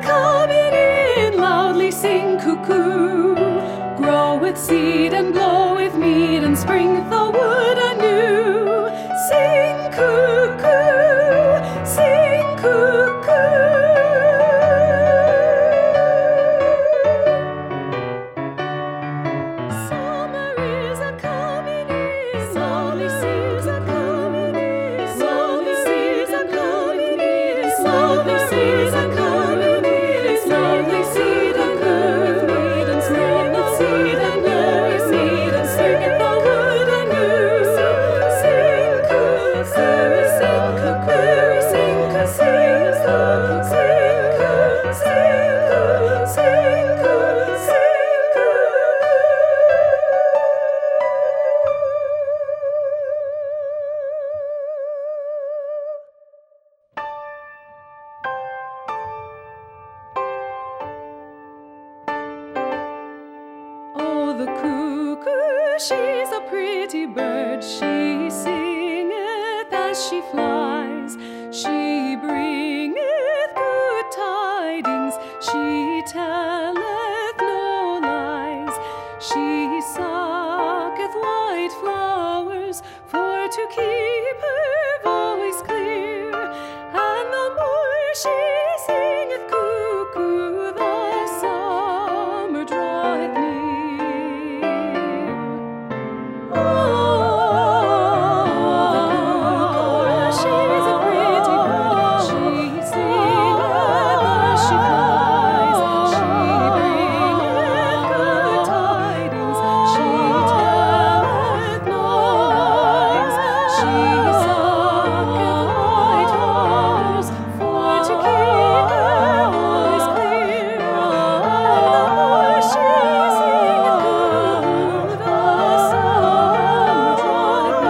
coming in, loudly sing cuckoo. Grow with seed and blow with mead and spring the wood anew. Sing cuckoo, sing cuckoo. Summer is a coming in, loudly sings a coming in, loudly sings a coming in, loudly sings a coming in, loudly seed and blow with mead and spring the seed and blow with mead and sing in the wood anew. Sing cuckoo, sing cuckoo, sing cuckoo, sing cuckoo, sing cuckoo, sing cuckoo, sing cuckoo. Oh, the cuckoo, she's a pretty bird. She singeth as she flies. She bringeth good tidings. She telleth no lies. She sucketh white flowers for to keep her voice clear. And the more she singeth cuckoo, the summer draweth near. Oh, she's a pretty bird. She singeth as she flies. She bringeth good tidings. She telleth no lies. She sucketh white flowers for to keep her voice clear. And the more she singeth cuckoo, the summer draweth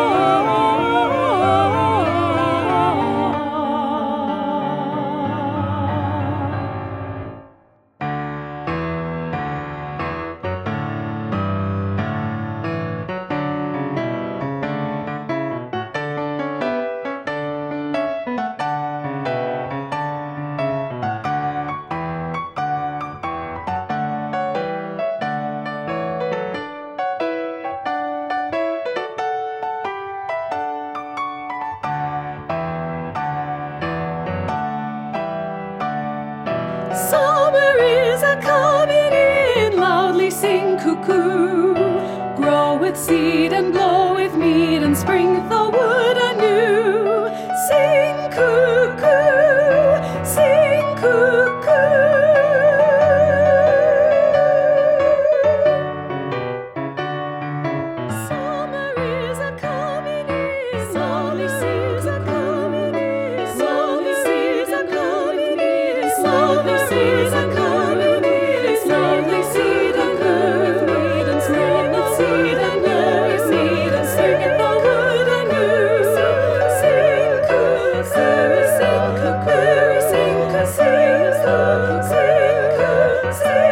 Summer is a coming in, loudly sing cuckoo. Grow with seed and blow with mead and spring the wood anew. Sing cuckoo, sing cuckoo. Summer is a coming in, loudly sings a coming in, loudly sings a coming in, loudly sings a coming in, loudly seed and blow with mead and spring the seed and blow with mead and sing in the wood anew. Sing cuckoo, sing cuckoo, sing cuckoo, sing cuckoo, sing cuckoo, sing